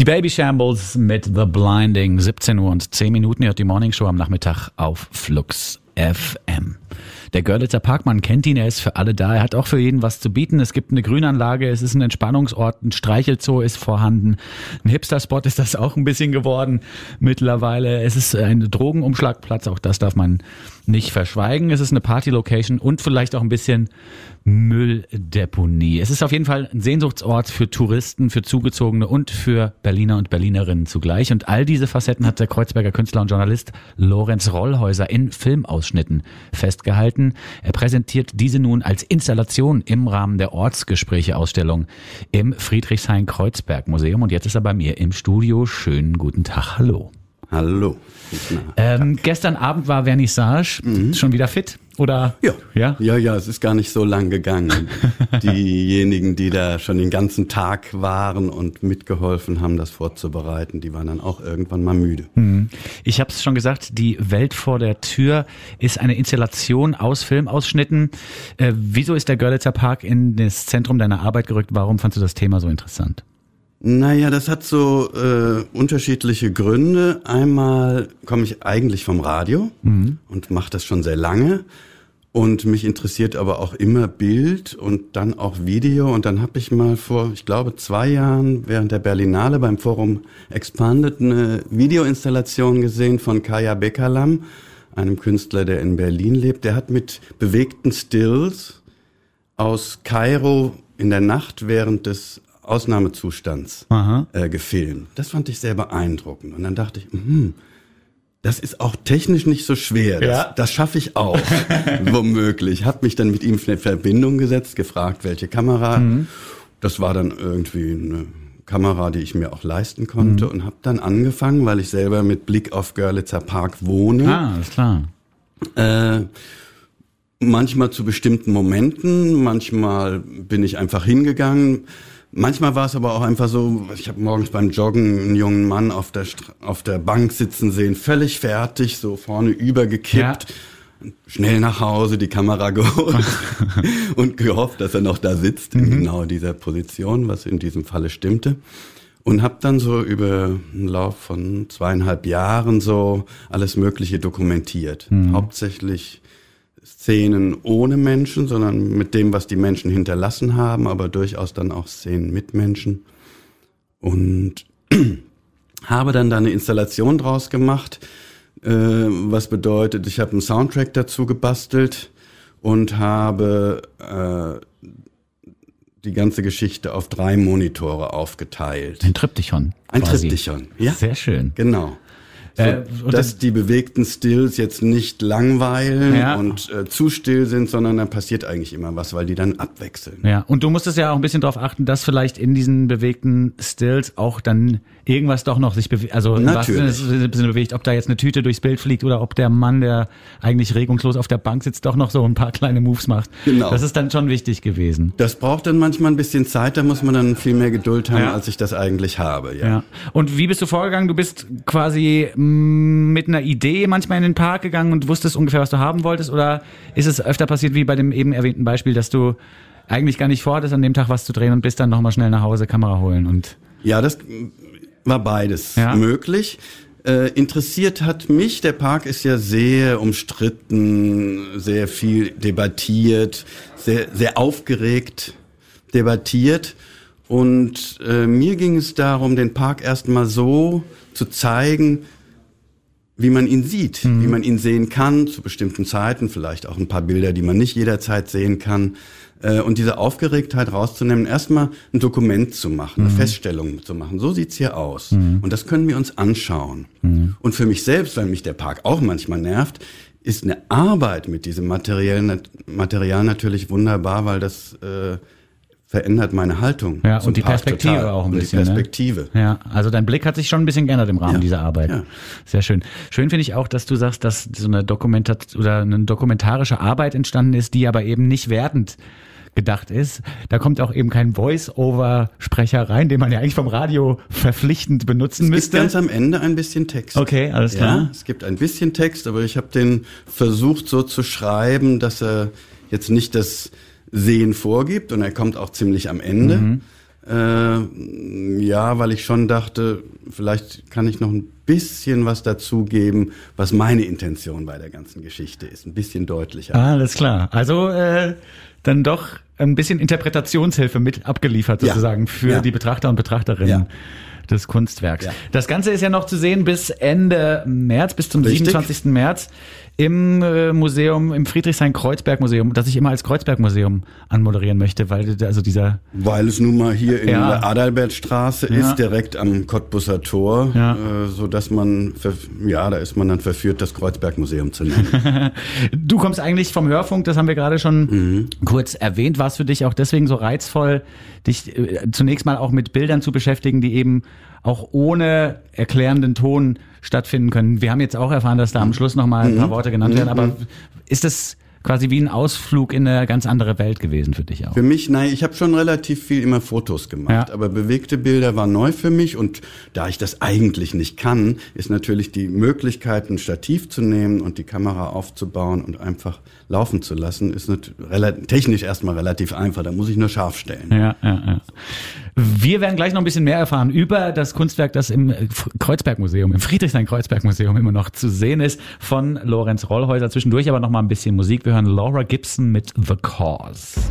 Baby Shambles mit The Blinding. 17 Uhr und 10 Minuten. Ihr hört die Morning Show am Nachmittag auf Flux FM. Der Görlitzer Park, man kennt ihn, er ist für alle da. Er hat auch für jeden was zu bieten. Es gibt eine Grünanlage, es ist ein Entspannungsort, ein Streichelzoo ist vorhanden. Ein Hipster-Spot ist das auch ein bisschen geworden mittlerweile. Es ist ein Drogenumschlagplatz, auch das darf man nicht verschweigen. Es ist eine Party-Location und vielleicht auch ein bisschen Mülldeponie. Es ist auf jeden Fall ein Sehnsuchtsort für Touristen, für Zugezogene und für Berliner und Berlinerinnen zugleich. Und all diese Facetten hat der Kreuzberger Künstler und Journalist Lorenz Rollhäuser in Filmausschnitten festgehalten. Er präsentiert diese nun als Installation im Rahmen der Ortsgespräche-Ausstellung im Friedrichshain-Kreuzberg-Museum. Und jetzt ist er bei mir im Studio. Schönen guten Tag, hallo. Hallo. Gestern Abend war Vernissage. Schon wieder fit? Oder? Ja, es ist gar nicht so lang gegangen. Diejenigen, die da schon den ganzen Tag waren und mitgeholfen haben, das vorzubereiten, die waren dann auch irgendwann mal müde. Ich habe es schon gesagt, die Welt vor der Tür ist eine Installation aus Filmausschnitten. Wieso ist der Görlitzer Park in das Zentrum deiner Arbeit gerückt? Warum fandst du das Thema so interessant? Naja, das hat so unterschiedliche Gründe. Einmal komme ich eigentlich vom Radio und mache das schon sehr lange. Und mich interessiert aber auch immer Bild und dann auch Video. Und dann habe ich mal vor, ich glaube 2 Jahren während der Berlinale beim Forum Expanded eine Videoinstallation gesehen von Kaya Bekalam, einem Künstler, der in Berlin lebt. Der hat mit bewegten Stills aus Kairo in der Nacht während des Ausnahmezustands gefilmt. Das fand ich sehr beeindruckend. Und dann dachte ich, das ist auch technisch nicht so schwer. Das schaffe ich auch, womöglich. Hab mich dann mit ihm in Verbindung gesetzt, gefragt, welche Kamera. Das war dann irgendwie eine Kamera, die ich mir auch leisten konnte. Und habe dann angefangen, weil ich selber mit Blick auf Görlitzer Park wohne. Ist klar. Manchmal zu bestimmten Momenten, manchmal bin ich einfach hingegangen. Manchmal war es aber auch einfach so, ich habe morgens beim Joggen einen jungen Mann auf der Bank sitzen sehen, völlig fertig, so vorne übergekippt, schnell nach Hause, die Kamera geholt und gehofft, dass er noch da sitzt, in genau dieser Position, was in diesem Falle stimmte. Und habe dann so über einen Lauf von 2,5 Jahren so alles Mögliche dokumentiert. Hauptsächlich Szenen ohne Menschen, sondern mit dem, was die Menschen hinterlassen haben, aber durchaus dann auch Szenen mit Menschen. Und habe dann da eine Installation draus gemacht, was bedeutet, ich habe einen Soundtrack dazu gebastelt und habe die ganze Geschichte auf 3 Monitore aufgeteilt. Ein Triptychon. Ein Triptychon, ja. Sehr schön. Genau. So, dass die bewegten Stills jetzt nicht langweilen und zu still sind, sondern dann passiert eigentlich immer was, weil die dann abwechseln. Ja, und du musstest ja auch ein bisschen darauf achten, dass vielleicht in diesen bewegten Stills auch dann irgendwas doch noch sich bewegt, also im wahrsten Sinne bewegt, ob da jetzt eine Tüte durchs Bild fliegt oder ob der Mann, der eigentlich regungslos auf der Bank sitzt, doch noch so ein paar kleine Moves macht. Genau. Das ist dann schon wichtig gewesen. Das braucht dann manchmal ein bisschen Zeit, da muss man dann viel mehr Geduld haben, als ich das eigentlich habe. Ja. Und wie bist du vorgegangen? Du bist quasi mit einer Idee manchmal in den Park gegangen und wusstest ungefähr, was du haben wolltest? Oder ist es öfter passiert, wie bei dem eben erwähnten Beispiel, dass du eigentlich gar nicht vorhattest, an dem Tag was zu drehen und bist dann nochmal schnell nach Hause Kamera holen? Und ja, das war beides möglich. Interessiert hat mich, der Park ist ja sehr umstritten, sehr viel debattiert, sehr, sehr aufgeregt debattiert. Und mir ging es darum, den Park erstmal so zu zeigen, wie man ihn sieht, wie man ihn sehen kann, zu bestimmten Zeiten, vielleicht auch ein paar Bilder, die man nicht jederzeit sehen kann. Und diese Aufgeregtheit rauszunehmen, erstmal ein Dokument zu machen, eine Feststellung zu machen. So sieht's hier aus. Und das können wir uns anschauen. Und für mich selbst, weil mich der Park auch manchmal nervt, ist eine Arbeit mit diesem Material natürlich wunderbar, weil das verändert meine Haltung. Ja, und die Perspektive total. Auch ein bisschen. Die Perspektive. Ne? Ja, also dein Blick hat sich schon ein bisschen geändert im Rahmen dieser Arbeit. Ja. Sehr schön. Schön finde ich auch, dass du sagst, dass so eine eine dokumentarische Arbeit entstanden ist, die aber eben nicht wertend gedacht ist. Da kommt auch eben kein Voice-Over-Sprecher rein, den man ja eigentlich vom Radio verpflichtend benutzen müsste. Es gibt ganz am Ende ein bisschen Text. Okay, alles klar. Ja, es gibt ein bisschen Text, aber ich habe den versucht so zu schreiben, dass er jetzt nicht das Sehen vorgibt und er kommt auch ziemlich am Ende. weil ich schon dachte, vielleicht kann ich noch ein bisschen was dazugeben, was meine Intention bei der ganzen Geschichte ist. Ein bisschen deutlicher. Alles klar. Also dann doch ein bisschen Interpretationshilfe mit abgeliefert sozusagen für die Betrachter und Betrachterinnen des Kunstwerks. Ja. Das Ganze ist ja noch zu sehen bis Ende März, bis zum 27. März im Museum, im Friedrichshain-Kreuzberg-Museum, das ich immer als Kreuzberg-Museum anmoderieren möchte, weil es nun mal hier in der Adalbertstraße ist, direkt am Cottbusser Tor, so dass man, da ist man dann verführt, das Kreuzberg-Museum zu nennen. Du kommst eigentlich vom Hörfunk, das haben wir gerade schon kurz erwähnt. War es für dich auch deswegen so reizvoll, dich zunächst mal auch mit Bildern zu beschäftigen, die eben auch ohne erklärenden Ton stattfinden können? Wir haben jetzt auch erfahren, dass da am Schluss nochmal ein paar Worte genannt werden, aber ist das quasi wie ein Ausflug in eine ganz andere Welt gewesen für dich auch? Für mich, nein, ich habe schon relativ viel immer Fotos gemacht, aber bewegte Bilder waren neu für mich und da ich das eigentlich nicht kann, ist natürlich die Möglichkeit, ein Stativ zu nehmen und die Kamera aufzubauen und einfach laufen zu lassen, ist technisch erstmal relativ einfach, da muss ich nur scharf stellen. Ja. Wir werden gleich noch ein bisschen mehr erfahren über das Kunstwerk, das im Kreuzberg-Museum, im Friedrichshain-Kreuzberg-Museum immer noch zu sehen ist, von Lorenz Rollhäuser. Zwischendurch aber noch mal ein bisschen Musik. Wir hören Laura Gibson mit The Cause.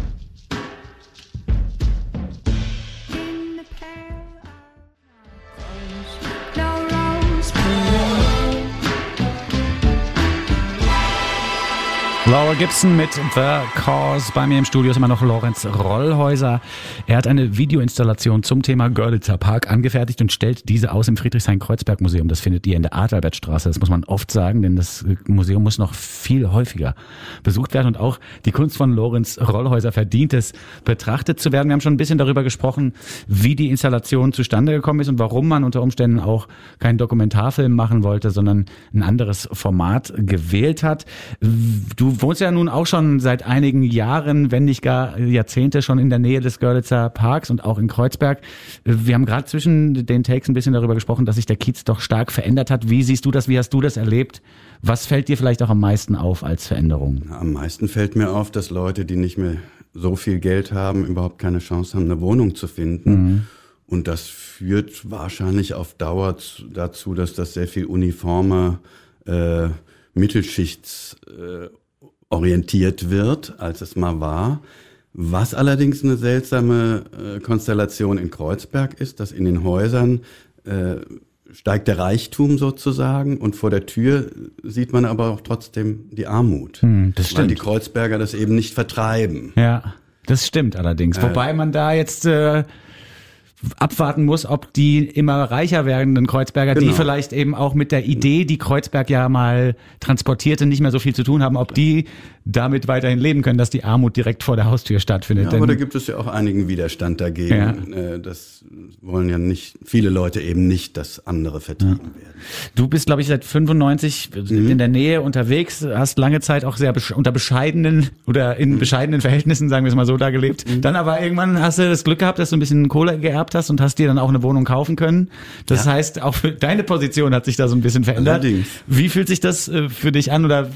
Laura Gibson mit The Cause. Bei mir im Studio ist immer noch Lorenz Rollhäuser. Er hat eine Videoinstallation zum Thema Görlitzer Park angefertigt und stellt diese aus im Friedrichshain-Kreuzberg-Museum. Das findet ihr in der Adalbertstraße. Das muss man oft sagen, denn das Museum muss noch viel häufiger besucht werden. Und auch die Kunst von Lorenz Rollhäuser verdient es, betrachtet zu werden. Wir haben schon ein bisschen darüber gesprochen, wie die Installation zustande gekommen ist und warum man unter Umständen auch keinen Dokumentarfilm machen wollte, sondern ein anderes Format gewählt hat. Du wohnst ja nun auch schon seit einigen Jahren, wenn nicht gar Jahrzehnte schon in der Nähe des Görlitzer Parks und auch in Kreuzberg. Wir haben gerade zwischen den Takes ein bisschen darüber gesprochen, dass sich der Kiez doch stark verändert hat. Wie siehst du das? Wie hast du das erlebt? Was fällt dir vielleicht auch am meisten auf als Veränderung? Am meisten fällt mir auf, dass Leute, die nicht mehr so viel Geld haben, überhaupt keine Chance haben, eine Wohnung zu finden. Und das führt wahrscheinlich auf Dauer dazu, dass das sehr viel uniformer mittelschichtorientiert wird, als es mal war. Was allerdings eine seltsame Konstellation in Kreuzberg ist, dass in den Häusern steigt der Reichtum sozusagen und vor der Tür sieht man aber auch trotzdem die Armut. Das stimmt. Weil die Kreuzberger das eben nicht vertreiben. Ja, das stimmt allerdings. Wobei man da jetzt abwarten muss, ob die immer reicher werdenden Kreuzberger, die vielleicht eben auch mit der Idee, die Kreuzberg ja mal transportierte, nicht mehr so viel zu tun haben, ob die damit weiterhin leben können, dass die Armut direkt vor der Haustür stattfindet. Ja, aber da gibt es ja auch einigen Widerstand dagegen. Ja. Das wollen ja nicht viele Leute eben nicht, dass andere vertrieben werden. Du bist, glaube ich, seit 95 in der Nähe unterwegs, hast lange Zeit auch sehr unter bescheidenen oder in bescheidenen Verhältnissen, sagen wir es mal so, da gelebt. Dann aber irgendwann hast du das Glück gehabt, dass du ein bisschen Kohle geerbt hast und hast dir dann auch eine Wohnung kaufen können. Das heißt, auch für deine Position hat sich da so ein bisschen verändert. Allerdings. Wie fühlt sich das für dich an oder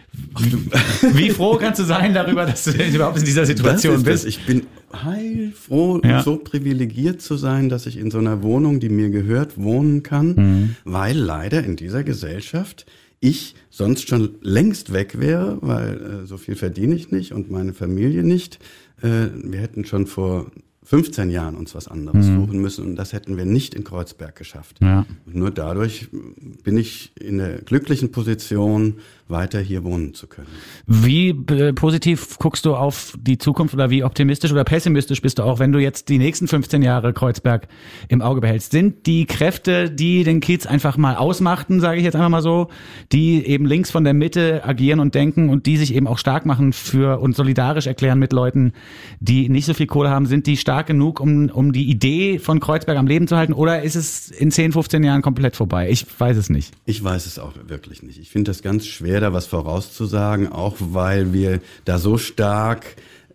wie froh kannst du sein darüber, dass du überhaupt in dieser Situation bist? Ich bin heilfroh, so privilegiert zu sein, dass ich in so einer Wohnung, die mir gehört, wohnen kann, weil leider in dieser Gesellschaft ich sonst schon längst weg wäre, weil so viel verdiene ich nicht und meine Familie nicht. Wir hätten schon vor 15 Jahren uns was anderes suchen müssen und das hätten wir nicht in Kreuzberg geschafft. Ja. Und nur dadurch bin ich in der glücklichen Position, weiter hier wohnen zu können. Wie positiv guckst du auf die Zukunft oder wie optimistisch oder pessimistisch bist du auch, wenn du jetzt die nächsten 15 Jahre Kreuzberg im Auge behältst? Sind die Kräfte, die den Kiez einfach mal ausmachten, sage ich jetzt einfach mal so, die eben links von der Mitte agieren und denken und die sich eben auch stark machen für und solidarisch erklären mit Leuten, die nicht so viel Kohle haben, sind die stark genug, um die Idee von Kreuzberg am Leben zu halten oder ist es in 10, 15 Jahren komplett vorbei? Ich weiß es nicht. Ich weiß es auch wirklich nicht. Ich finde das ganz schwer, da was vorauszusagen, auch weil wir da so stark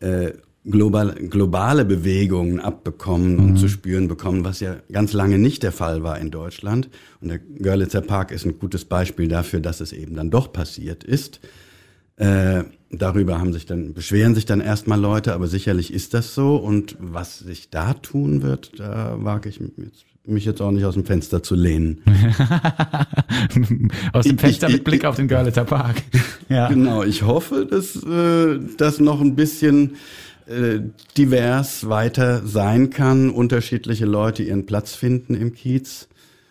globale Bewegungen abbekommen und zu spüren bekommen, was ja ganz lange nicht der Fall war in Deutschland. Und der Görlitzer Park ist ein gutes Beispiel dafür, dass es eben dann doch passiert ist. Darüber beschweren sich dann erstmal Leute, aber sicherlich ist das so. Und was sich da tun wird, da wage ich mich jetzt auch nicht aus dem Fenster zu lehnen. Aus dem Fenster mit Blick auf den Görlitzer Park. Ja. Genau, ich hoffe, dass das noch ein bisschen divers weiter sein kann, unterschiedliche Leute ihren Platz finden im Kiez.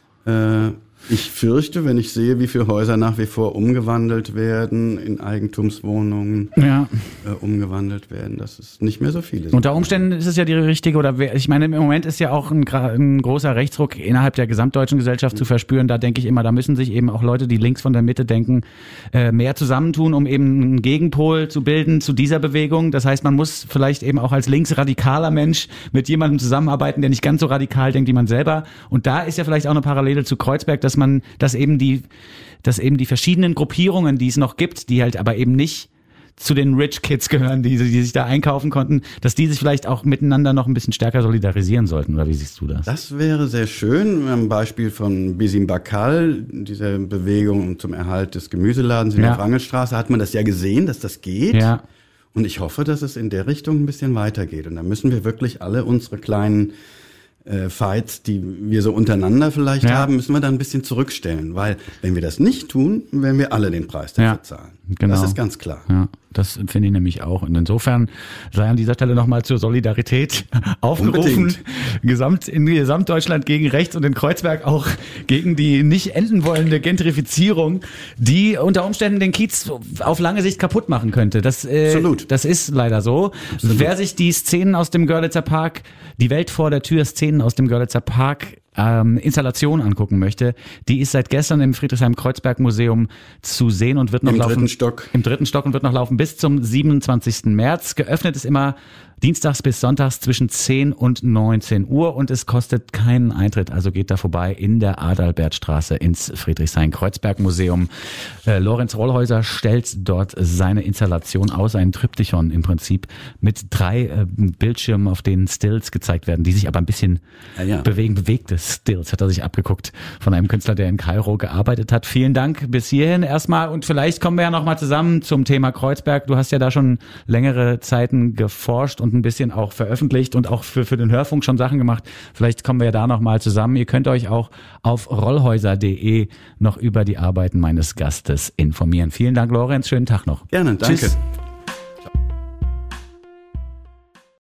Ich fürchte, wenn ich sehe, wie viele Häuser nach wie vor umgewandelt werden, in Eigentumswohnungen umgewandelt werden, dass es nicht mehr so viele sind. Unter Umständen ist es ja die richtige, ich meine, im Moment ist ja auch ein großer Rechtsruck innerhalb der gesamtdeutschen Gesellschaft zu verspüren. Da denke ich immer, da müssen sich eben auch Leute, die links von der Mitte denken, mehr zusammentun, um eben einen Gegenpol zu bilden zu dieser Bewegung. Das heißt, man muss vielleicht eben auch als linksradikaler Mensch mit jemandem zusammenarbeiten, der nicht ganz so radikal denkt wie man selber. Und da ist ja vielleicht auch eine Parallele zu Kreuzberg, dass eben die verschiedenen Gruppierungen, die es noch gibt, die halt aber eben nicht zu den Rich Kids gehören, die sich da einkaufen konnten, dass die sich vielleicht auch miteinander noch ein bisschen stärker solidarisieren sollten, oder wie siehst du das? Das wäre sehr schön. Am Beispiel von Bisim Bakal, dieser Bewegung zum Erhalt des Gemüseladens in der Wrangelstraße, hat man das ja gesehen, dass das geht. Ja. Und ich hoffe, dass es in der Richtung ein bisschen weitergeht. Und da müssen wir wirklich alle unsere kleinen Fights, die wir so untereinander vielleicht haben, müssen wir dann ein bisschen zurückstellen. Weil wenn wir das nicht tun, werden wir alle den Preis dafür zahlen. Genau. Das ist ganz klar. Ja, das finde ich nämlich auch. Und insofern sei an dieser Stelle nochmal zur Solidarität aufgerufen. In Gesamtdeutschland gegen rechts und in Kreuzberg auch gegen die nicht enden wollende Gentrifizierung, die unter Umständen den Kiez auf lange Sicht kaputt machen könnte. Das ist leider so. Absolut. Wer sich die Szenen aus dem Görlitzer Park, die Welt vor der Tür, Szenen aus dem Görlitzer Park Installation angucken möchte, die ist seit gestern im Friedrichshain-Kreuzberg-Museum zu sehen und wird noch laufen. Im dritten Stock und wird noch laufen bis zum 27. März. Geöffnet ist immer dienstags bis sonntags zwischen 10 und 19 Uhr und es kostet keinen Eintritt. Also geht da vorbei in der Adalbertstraße ins Friedrichshain-Kreuzberg-Museum. Lorenz Rollhäuser stellt dort seine Installation aus, ein Triptychon im Prinzip mit 3 Bildschirmen, auf denen Stills gezeigt werden, die sich aber ein bisschen bewegen. Bewegte Stills hat er sich abgeguckt von einem Künstler, der in Kairo gearbeitet hat. Vielen Dank bis hierhin erstmal und vielleicht kommen wir ja nochmal zusammen zum Thema Kreuzberg. Du hast ja da schon längere Zeiten geforscht und ein bisschen auch veröffentlicht und auch für den Hörfunk schon Sachen gemacht. Vielleicht kommen wir ja da nochmal zusammen. Ihr könnt euch auch auf rollhäuser.de noch über die Arbeiten meines Gastes informieren. Vielen Dank, Lorenz. Schönen Tag noch. Gerne, danke. Tschüss.